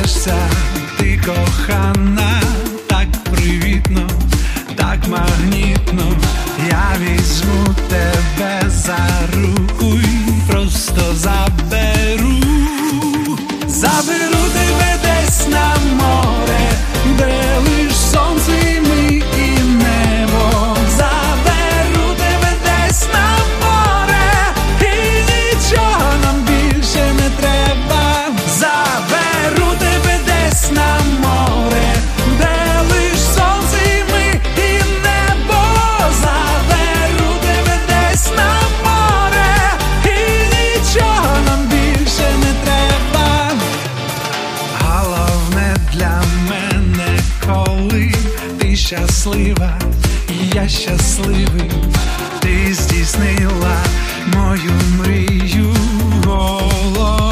смієшся, ти кохана, так привітно, так магнітно. Я візьму тебе за руку і просто заберу. Заберу тебе десь на море, де лиш сонце і ми, і небо. Заберу тебе десь на море, і нічого нам більше не треба. Заберу тебе десь на море, де лиш сонце і ми, і небо. Заберу тебе десь на море, і нічого нам більше не треба. Головне для мене, коли ти щаслива, і я щасливий. Ти здійснила мою мрію.